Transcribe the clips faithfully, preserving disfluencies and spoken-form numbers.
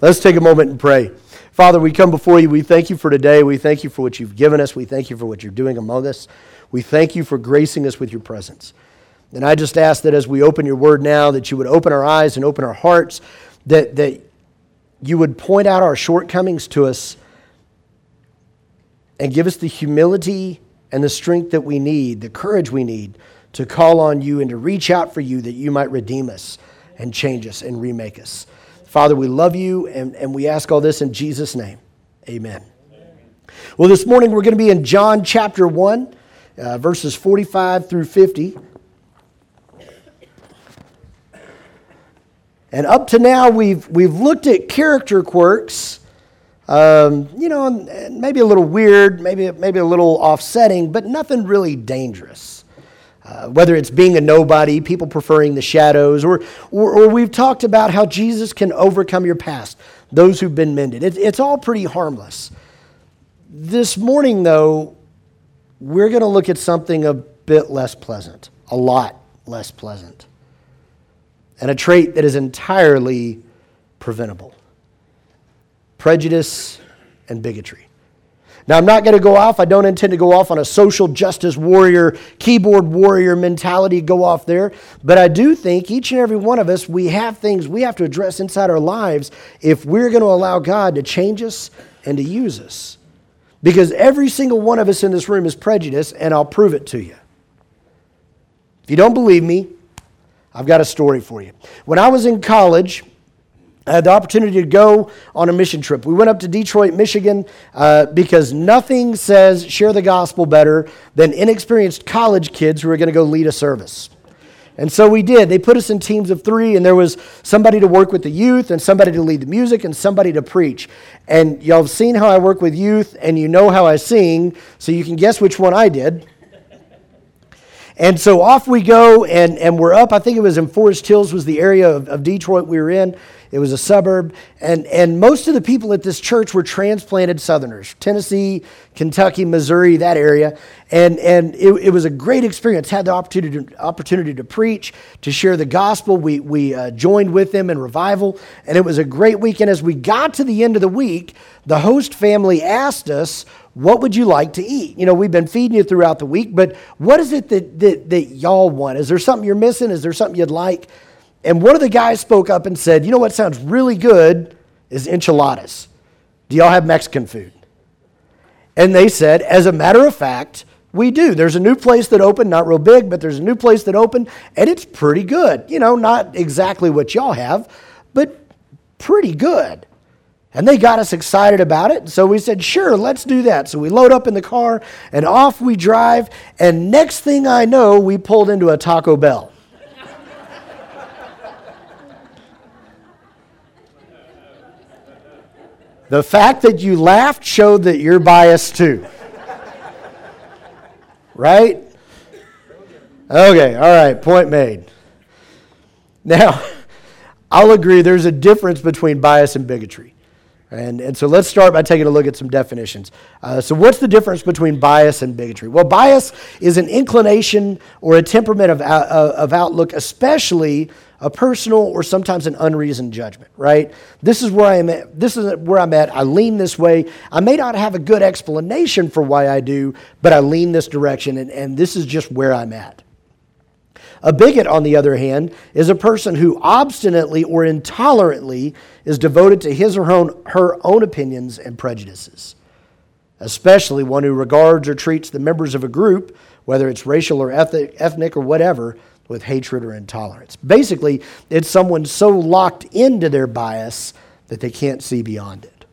Let's take a moment and pray. Father, we come before you. We thank you for today. We thank you for what you've given us. We thank you for what you're doing among us. We thank you for gracing us with your presence. And I just ask that as we open your word now, that you would open our eyes and open our hearts, that, that you would point out our shortcomings to us and give us the humility and the strength that we need, the courage we need to call on you and to reach out for you that you might redeem us and change us and remake us. Father, we love you, and, and we ask all this in Jesus' name. Amen. Amen. Well, this morning we're going to be in John chapter one, uh, verses forty-five through fifty. And up to now, we've we've looked at character quirks, um, you know, and maybe a little weird, maybe maybe a little offsetting, but nothing really dangerous. Uh, whether it's being a nobody, people preferring the shadows, or, or or we've talked about how Jesus can overcome your past, those who've been mended. It, it's all pretty harmless. This morning, though, we're going to look at something a bit less pleasant, a lot less pleasant, and a trait that is entirely preventable: prejudice and bigotry. Now, I'm not going to go off. I don't intend to go off on a social justice warrior, keyboard warrior mentality, go off there. But I do think each and every one of us, we have things we have to address inside our lives if we're going to allow God to change us and to use us. Because every single one of us in this room is prejudiced, and I'll prove it to you. If you don't believe me, I've got a story for you. When I was in college, I had the opportunity to go on a mission trip. We went up to Detroit, Michigan, uh, because nothing says share the gospel better than inexperienced college kids who are going to go lead a service. And so we did. They put us in teams of three, and there was somebody to work with the youth, and somebody to lead the music, and somebody to preach. And y'all have seen how I work with youth, and you know how I sing, so you can guess which one I did. And so off we go, and, and we're up. I think it was in Forest Hills was the area of, of Detroit we were in. It was a suburb. And, and most of the people at this church were transplanted Southerners, Tennessee, Kentucky, Missouri, that area. And, and it, it was a great experience. Had the opportunity to, opportunity to preach, to share the gospel. We, we uh, joined with them in revival, and it was a great weekend. As we got to the end of the week, the host family asked us, what would you like to eat? You know, we've been feeding you throughout the week, but what is it that, that, that y'all want? Is there something you're missing? Is there something you'd like? And one of the guys spoke up and said, you know what sounds really good is enchiladas. Do y'all have Mexican food? And they said, as a matter of fact, we do. There's a new place that opened, not real big, but there's a new place that opened, and it's pretty good. You know, not exactly what y'all have, but pretty good. And they got us excited about it. So we said, sure, let's do that. So we load up in the car, and off we drive. And next thing I know, we pulled into a Taco Bell. The fact that you laughed showed that you're biased too. Right? Okay, all right, point made. Now, I'll agree there's a difference between bias and bigotry. And, and so let's start by taking a look at some definitions. Uh, so what's the difference between bias and bigotry? Well, bias is an inclination or a temperament of, uh, of outlook, especially a personal or sometimes an unreasoned judgment, right? This is where I am at. This is where I'm at. I lean this way. I may not have a good explanation for why I do, but I lean this direction, and, and this is just where I'm at. A bigot, on the other hand, is a person who obstinately or intolerantly is devoted to his or her own, her own opinions and prejudices, especially one who regards or treats the members of a group, whether it's racial or ethnic, ethnic or whatever, with hatred or intolerance. Basically, it's someone so locked into their bias that they can't see beyond it.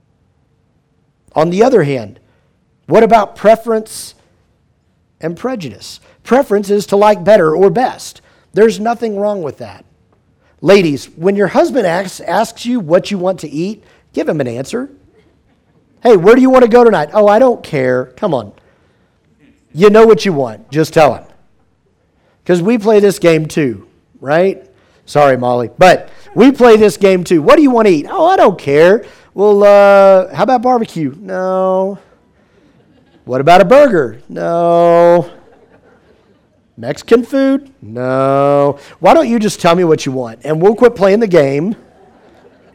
On the other hand, what about preference and prejudice? Preference is to like better or best. There's nothing wrong with that. Ladies, when your husband asks, asks you what you want to eat, give him an answer. Hey, where do you want to go tonight? Oh, I don't care. Come on. You know what you want. Just tell him. Because we play this game too, right? Sorry, Molly. But we play this game too. What do you want to eat? Oh, I don't care. Well, uh, how about barbecue? No. What about a burger? No. Mexican food? No. Why don't you just tell me what you want, and we'll quit playing the game,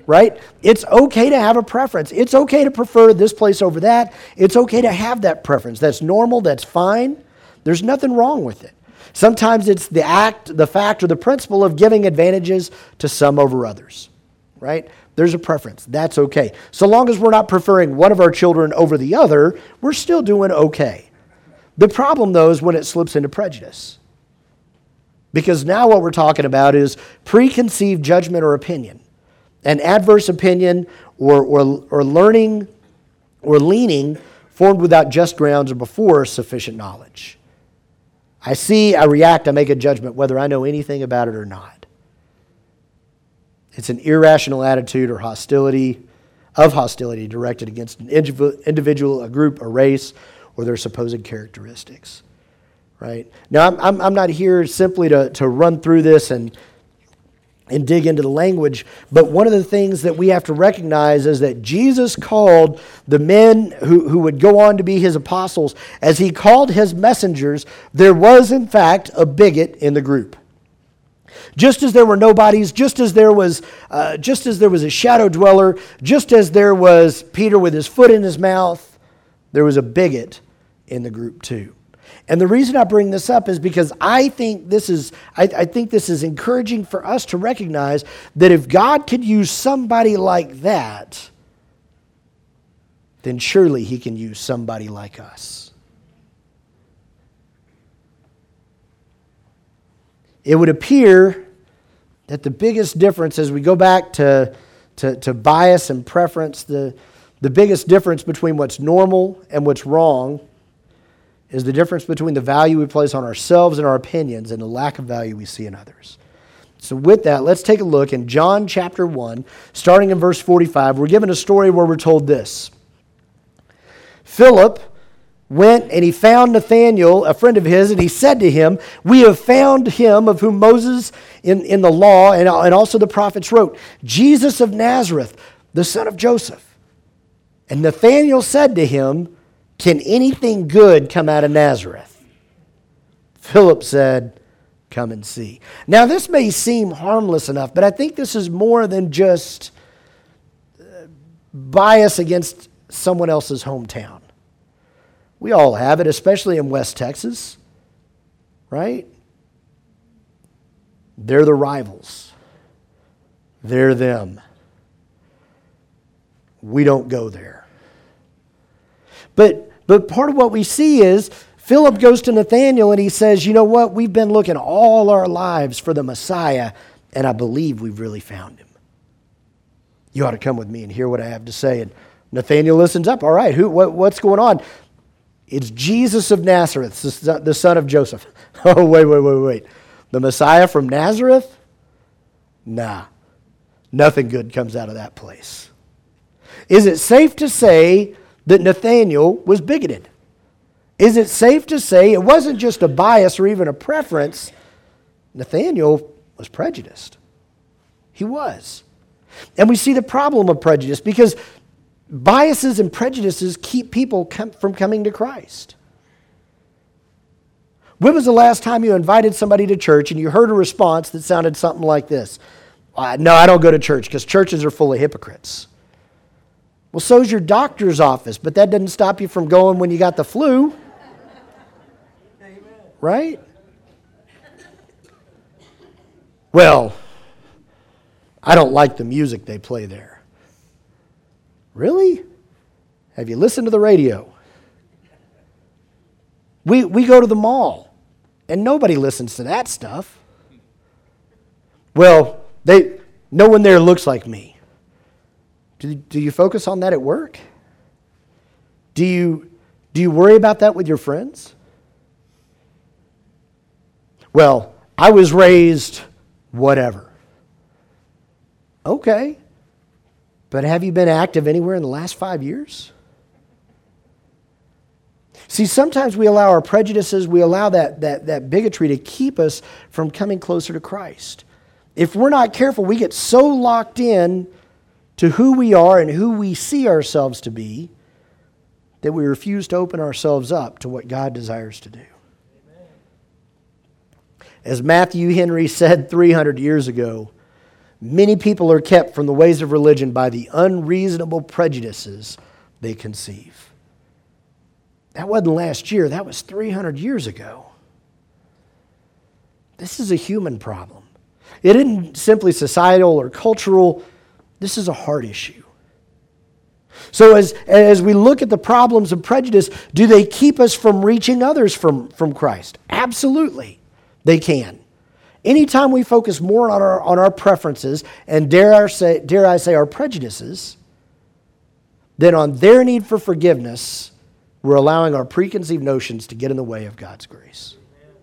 right? It's okay to have a preference. It's okay to prefer this place over that. It's okay to have that preference. That's normal. That's fine. There's nothing wrong with it. Sometimes it's the act, the fact, or the principle of giving advantages to some over others, right? There's a preference. That's okay. So long as we're not preferring one of our children over the other, we're still doing okay. The problem, though, is when it slips into prejudice. Because now what we're talking about is preconceived judgment or opinion. An adverse opinion or, or, or learning or leaning formed without just grounds or before sufficient knowledge. I see, I react, I make a judgment whether I know anything about it or not. It's an irrational attitude or hostility, of hostility directed against an individual, a group, a race, or their supposed characteristics. Right? Now, I'm, I'm, I'm not here simply to, to run through this and, and dig into the language, but one of the things that we have to recognize is that Jesus called the men who, who would go on to be his apostles, as he called his messengers, there was in fact a bigot in the group. Just as there were nobodies, just as there was, uh, just as there was a shadow dweller, just as there was Peter with his foot in his mouth, there was a bigot in the group too. And the reason I bring this up is because I think this is I, I think this is encouraging for us to recognize that if God could use somebody like that, then surely he can use somebody like us. It would appear that the biggest difference, as we go back to, to, to bias and preference, the, the biggest difference between what's normal and what's wrong is the difference between the value we place on ourselves and our opinions and the lack of value we see in others. So with that, let's take a look in John chapter one, starting in verse forty-five. We're given a story where we're told this. Philip went and he found Nathanael, a friend of his, and he said to him, "We have found him of whom Moses in, in the law and, and also the prophets wrote, Jesus of Nazareth, the son of Joseph." And Nathanael said to him, "Can anything good come out of Nazareth?" Philip said, "Come and see." Now, this may seem harmless enough, but I think this is more than just bias against someone else's hometown. We all have it, especially in West Texas, right? They're the rivals. They're them. We don't go there. But But part of what we see is Philip goes to Nathanael and he says, "You know what? We've been looking all our lives for the Messiah, and I believe we've really found him. You ought to come with me and hear what I have to say." And Nathanael listens up. "All right, who? What, what's going on?" "It's Jesus of Nazareth, the son of Joseph." "Oh, wait, wait, wait, wait. The Messiah from Nazareth? Nah, nothing good comes out of that place." Is it safe to say that Nathanael was bigoted? Is it safe to say it wasn't just a bias or even a preference? Nathanael was prejudiced. He was. And we see the problem of prejudice because biases and prejudices keep people com- from coming to Christ. When was the last time you invited somebody to church and you heard a response that sounded something like this? Uh, no, I don't go to church because churches are full of hypocrites. Well, so's your doctor's office, but that doesn't stop you from going when you got the flu. Amen. Right? Well, I don't like the music they play there. Really? Have you listened to the radio? We, we go to the mall, and nobody listens to that stuff. Well, they no one there looks like me. Do, do you focus on that at work? Do you, do you worry about that with your friends? Well, I was raised whatever. Okay. But have you been active anywhere in the last five years? See, sometimes we allow our prejudices, we allow that, that, that bigotry to keep us from coming closer to Christ. If we're not careful, we get so locked in to who we are and who we see ourselves to be that we refuse to open ourselves up to what God desires to do. As Matthew Henry said three hundred years ago, Many people are kept from the ways of religion by the unreasonable prejudices they conceive. That wasn't last year. That was three hundred years ago. This is a human problem. It isn't simply societal or cultural. This is a heart issue. So as, as we look at the problems of prejudice, do they keep us from reaching others from, from Christ? Absolutely, they can. Anytime we focus more on our, on our preferences and dare, our say, dare I say our prejudices, than on their need for forgiveness, we're allowing our preconceived notions to get in the way of God's grace.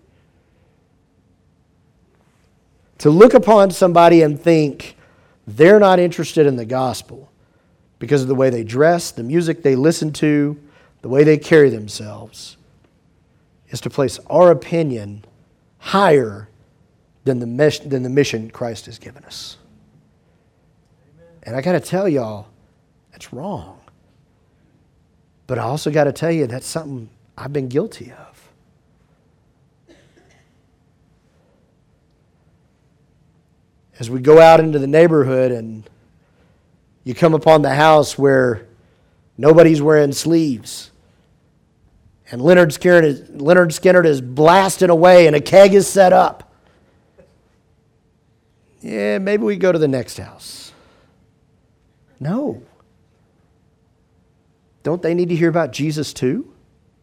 To look upon somebody and think they're not interested in the gospel because of the way they dress, the music they listen to, the way they carry themselves, is to place our opinion higher than the, mes- than the mission Christ has given us. Amen. And I got to tell y'all, that's wrong. But I also got to tell you, that's something I've been guilty of. As we go out into the neighborhood and you come upon the house where nobody's wearing sleeves, and Leonard Skinner is, Leonard Skinner is blasting away and a keg is set up. Yeah, maybe we go to the next house. No. Don't they need to hear about Jesus too?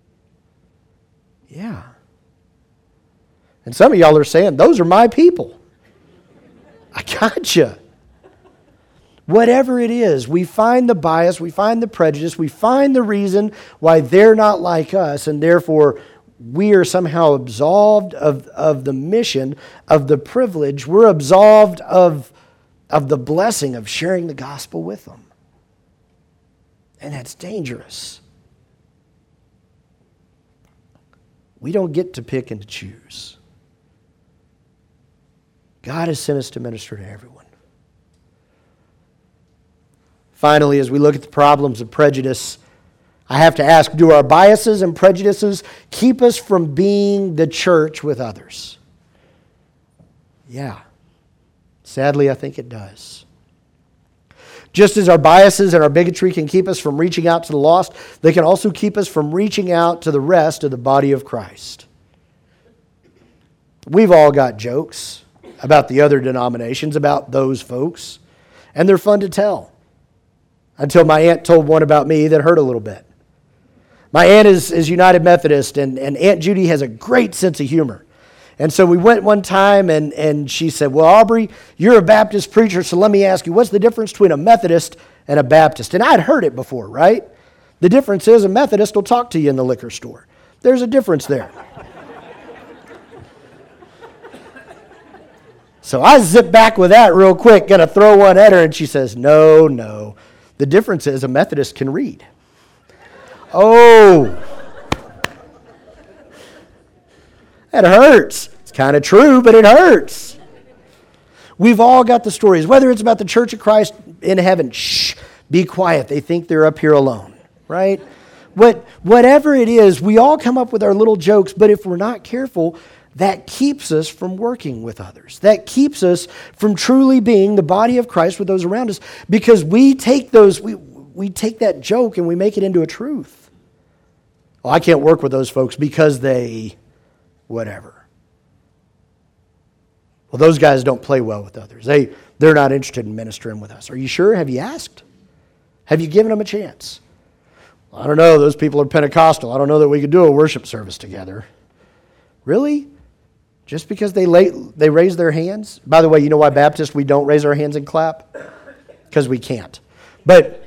Yeah. And some of y'all are saying, those are my people. I gotcha. Whatever it is, we find the bias, we find the prejudice, we find the reason why they're not like us, and therefore we are somehow absolved of, of the mission, of the privilege. We're absolved of, of the blessing of sharing the gospel with them. And that's dangerous. We don't get to pick and to choose. God has sent us to minister to everyone. Finally, as we look at the problems of prejudice, I have to ask, do our biases and prejudices keep us from being the church with others? Yeah. Sadly, I think it does. Just as our biases and our bigotry can keep us from reaching out to the lost, they can also keep us from reaching out to the rest of the body of Christ. We've all got jokes about the other denominations, about those folks, and they're fun to tell. Until my aunt told one about me that hurt a little bit. My aunt is, is United Methodist, and, and Aunt Judy has a great sense of humor. And so we went one time, and, and she said, well, Aubrey, you're a Baptist preacher, so let me ask you, what's the difference between a Methodist and a Baptist? And I'd heard it before, right? The difference is a Methodist will talk to you in the liquor store. There's a difference there. So I zip back with that real quick, going to throw one at her, and she says, no, no. The difference is a Methodist can read. Oh. That hurts. It's kind of true, but it hurts. We've all got the stories. Whether it's about the Church of Christ in heaven, shh, be quiet. They think they're up here alone, right? What, whatever it is, we all come up with our little jokes, but if we're not careful, that keeps us from working with others. That keeps us from truly being the body of Christ with those around us, because we take those, we, we take that joke and we make it into a truth. Well, I can't work with those folks because they, whatever. Well, those guys don't play well with others. They, they're not interested in ministering with us. Are you sure? Have you asked? Have you given them a chance? Well, I don't know. Those people are Pentecostal. I don't know that we could do a worship service together. Really? Just because they lay, they raise their hands? By the way, you know why Baptists, we don't raise our hands and clap? Because we can't. But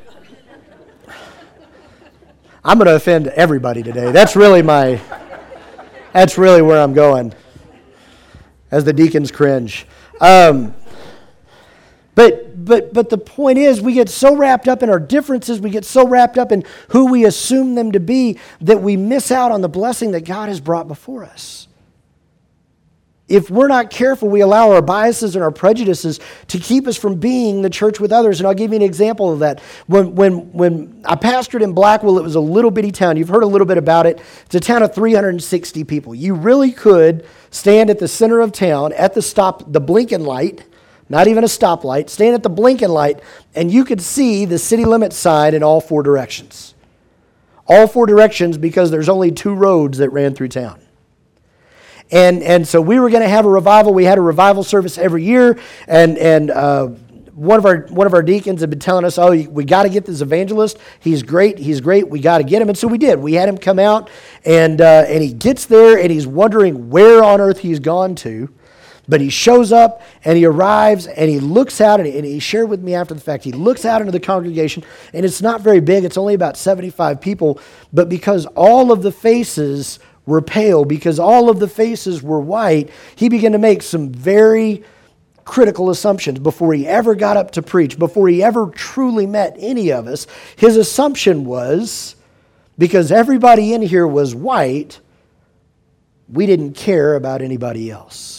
I'm going to offend everybody today. That's really my, that's really where I'm going. As the deacons cringe. Um, but but but the point is, we get so wrapped up in our differences, we get so wrapped up in who we assume them to be, that we miss out on the blessing that God has brought before us. If we're not careful, we allow our biases and our prejudices to keep us from being the church with others. And I'll give you an example of that. When, when, when I pastored in Blackwell, it was a little bitty town. You've heard a little bit about it. It's a town of three hundred sixty people. You really could stand at the center of town at the stop, the blinking light, not even a stoplight, staying at the blinking light, and you could see the city limit sign in all four directions. All four directions because there's only two roads that ran through town. And and so we were going to have a revival. We had a revival service every year, and and uh, one of our one of our deacons had been telling us, "Oh, we got to get this evangelist. He's great. He's great. We got to get him." And so we did. We had him come out, and uh, and he gets there, and he's wondering where on earth he's gone to. But he shows up, and he arrives, and he looks out, and he, and he shared with me after the fact, he looks out into the congregation, and it's not very big. It's only about seventy-five people. But because all of the faces were pale, because all of the faces were white, he began to make some very critical assumptions before he ever got up to preach, before he ever truly met any of us. His assumption was, because everybody in here was white, we didn't care about anybody else.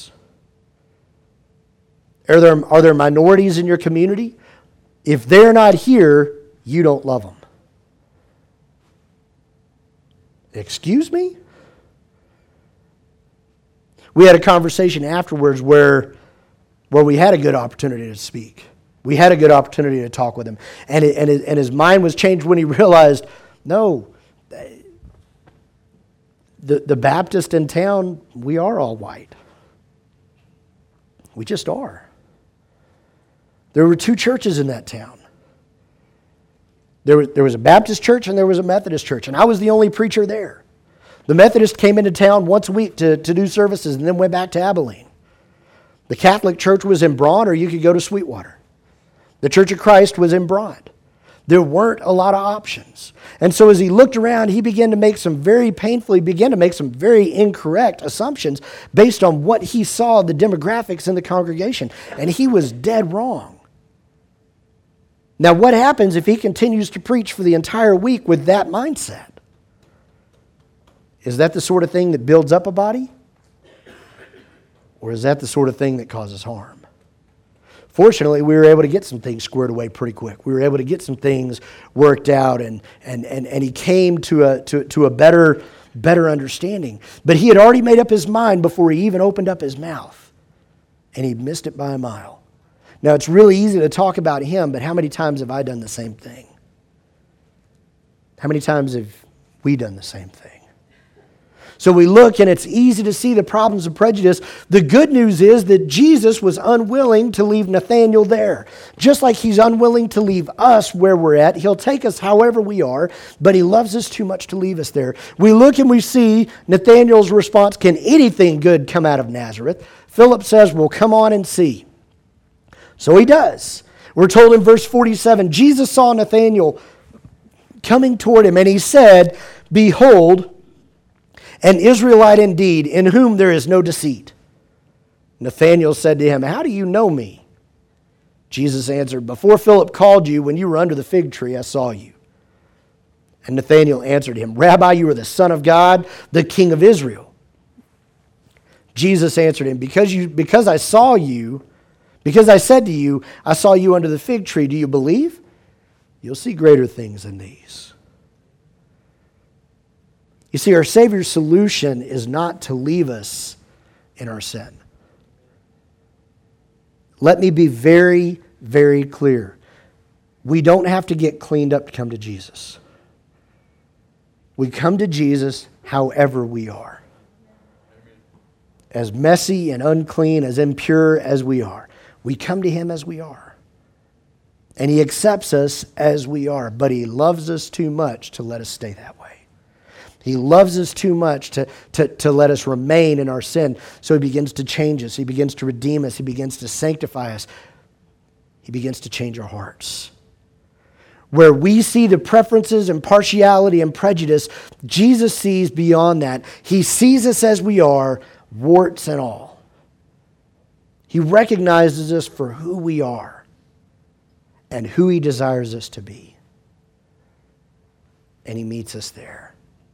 Are there, are there minorities in your community? If they're not here, you don't love them. Excuse me? We had a conversation afterwards where, where we had a good opportunity to speak. We had a good opportunity to talk with him. And, it, and, it, and his mind was changed when he realized, no, the, the Baptist in town, we are all white. We just are. There were two churches in that town. There was, there was a Baptist church and there was a Methodist church, and I was the only preacher there. The Methodist came into town once a week to, to do services and then went back to Abilene. The Catholic church was in Braun, or you could go to Sweetwater. The Church of Christ was in Braun. There weren't a lot of options. And so as he looked around, he began to make some very painfully, began to make some very incorrect assumptions based on what he saw, the demographics in the congregation. And he was dead wrong. Now, what happens if he continues to preach for the entire week with that mindset? Is that the sort of thing that builds up a body? Or is that the sort of thing that causes harm? Fortunately, we were able to get some things squared away pretty quick. We were able to get some things worked out, and and and, and he came to a to, to a better, better understanding. But he had already made up his mind before he even opened up his mouth. And he missed it by a mile. Now, it's really easy to talk about him, but how many times have I done the same thing? How many times have we done the same thing? So we look, and it's easy to see the problems of prejudice. The good news is that Jesus was unwilling to leave Nathanael there. Just like he's unwilling to leave us where we're at. He'll take us however we are, but he loves us too much to leave us there. We look and we see Nathanael's response, can anything good come out of Nazareth? Philip says, well, come on and see. So he does. We're told in verse forty-seven, Jesus saw Nathanael coming toward him, and he said, behold, an Israelite indeed, in whom there is no deceit. Nathanael said to him, how do you know me? Jesus answered, before Philip called you, when you were under the fig tree, I saw you. And Nathanael answered him, Rabbi, you are the Son of God, the King of Israel. Jesus answered him, because you, because I saw you, because I said to you, I saw you under the fig tree, do you believe? You'll see greater things than these. You see, our Savior's solution is not to leave us in our sin. Let me be very, very clear. We don't have to get cleaned up to come to Jesus. We come to Jesus however we are. As messy and unclean, as impure as we are. We come to Him as we are. And He accepts us as we are, but He loves us too much to let us stay that way. He loves us too much to, to, to let us remain in our sin. So He begins to change us. He begins to redeem us. He begins to sanctify us. He begins to change our hearts. Where we see the preferences and partiality and prejudice, Jesus sees beyond that. He sees us as we are, warts and all. He recognizes us for who we are and who He desires us to be. And He meets us there.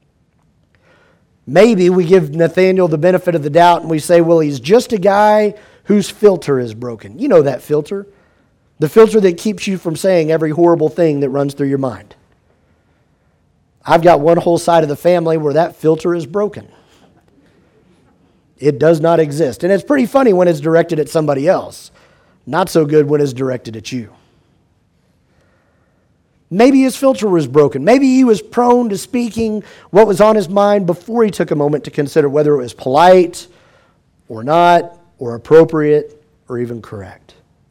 Maybe we give Nathanael the benefit of the doubt and we say, well, he's just a guy whose filter is broken. You know that filter. The filter that keeps you from saying every horrible thing that runs through your mind. I've got one whole side of the family where that filter is broken. It does not exist. And it's pretty funny when it's directed at somebody else. Not so good when it's directed at you. Maybe his filter was broken. Maybe he was prone to speaking what was on his mind before he took a moment to consider whether it was polite or not, or appropriate, or even correct.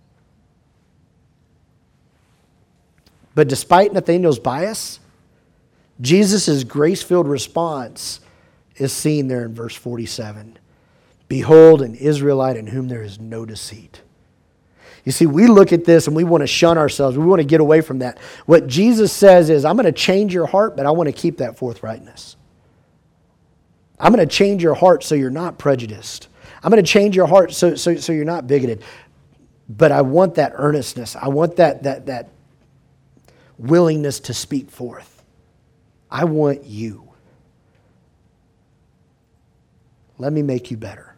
But despite Nathanael's bias, Jesus' grace-filled response is seen there in verse forty-seven. Behold, an Israelite in whom there is no deceit. You see, we look at this and we want to shun ourselves. We want to get away from that. What Jesus says is, I'm going to change your heart, but I want to keep that forthrightness. I'm going to change your heart so you're not prejudiced. I'm going to change your heart so, so, so you're not bigoted. But I want that earnestness. I want that, that, that willingness to speak forth. I want you. Let me make you better.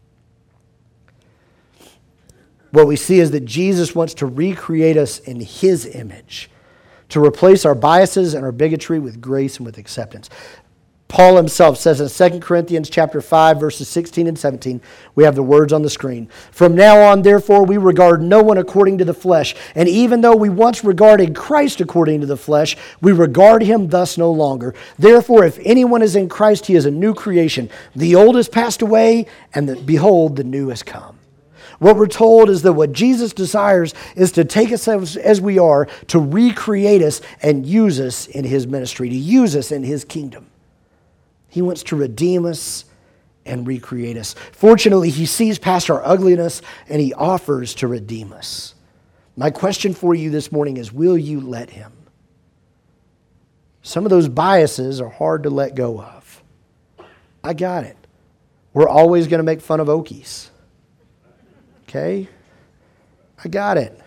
What we see is that Jesus wants to recreate us in His image, to replace our biases and our bigotry with grace and with acceptance. Paul himself says in Second Corinthians chapter five, verses sixteen and seventeen, we have the words on the screen. From now on, therefore, we regard no one according to the flesh. And even though we once regarded Christ according to the flesh, we regard him thus no longer. Therefore, if anyone is in Christ, he is a new creation. The old has passed away, and the, behold, the new has come. What we're told is that what Jesus desires is to take us as, as we are, to recreate us and use us in His ministry, to use us in His kingdom. He wants to redeem us and recreate us. Fortunately, He sees past our ugliness and He offers to redeem us. My question for you this morning is, will you let Him? Some of those biases are hard to let go of. I got it. We're always going to make fun of Okies. Okay? I got it.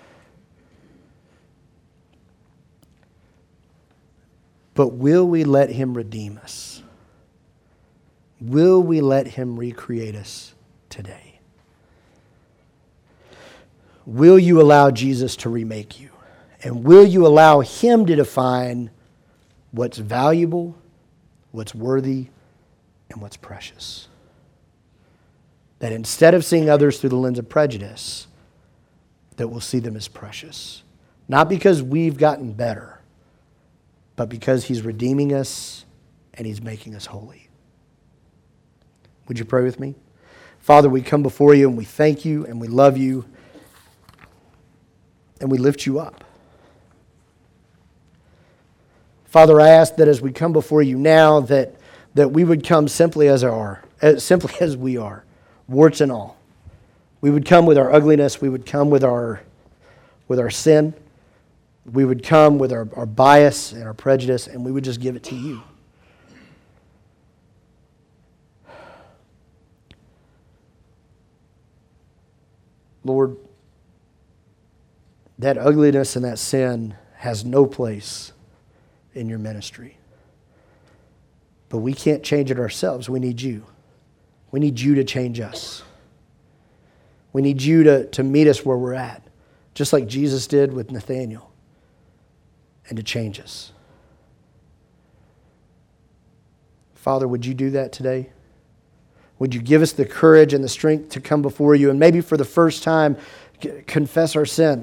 But will we let Him redeem us? Will we let Him recreate us today? Will you allow Jesus to remake you? And will you allow Him to define what's valuable, what's worthy, and what's precious? That instead of seeing others through the lens of prejudice, that we'll see them as precious. Not because we've gotten better, but because He's redeeming us and He's making us holy. Would you pray with me? Father, we come before You and we thank You and we love You and we lift You up. Father, I ask that as we come before You now, that, that we would come simply as are, as simply as we are. Warts and all. We would come with our ugliness. We would come with our, with our sin. We would come with our, our bias and our prejudice, and we would just give it to You. Lord, that ugliness and that sin has no place in Your ministry. But we can't change it ourselves. We need You. We need You to change us. We need You to, to meet us where we're at, just like Jesus did with Nathanael, and to change us. Father, would You do that today? Would You give us the courage and the strength to come before You and maybe for the first time confess our sin?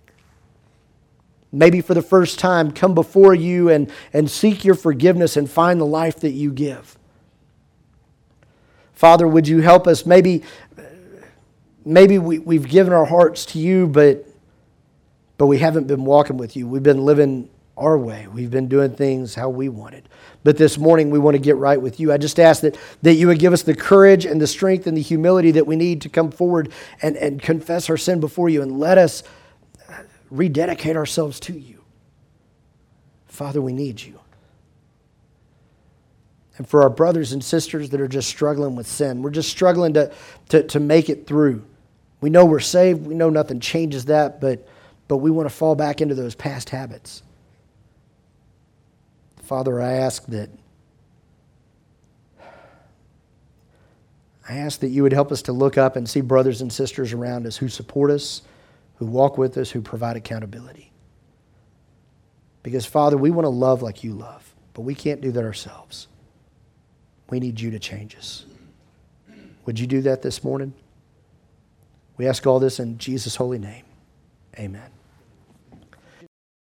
Maybe for the first time come before You and, and seek Your forgiveness and find the life that You give. Father, would You help us? Maybe, maybe we, we've given our hearts to You, but, but we haven't been walking with You. We've been living our way. We've been doing things how we wanted. But this morning we want to get right with You. I just ask that, that You would give us the courage and the strength and the humility that we need to come forward and, and confess our sin before You and let us rededicate ourselves to You. Father, we need You. And for our brothers and sisters that are just struggling with sin, we're just struggling to, to, to make it through. We know we're saved. We know nothing changes that, but, but we want to fall back into those past habits. Father, I ask that I ask that You would help us to look up and see brothers and sisters around us who support us, who walk with us, who provide accountability. Because, Father, we want to love like You love, but we can't do that ourselves. We need You to change us. Would You do that this morning? We ask all this in Jesus' holy name. Amen.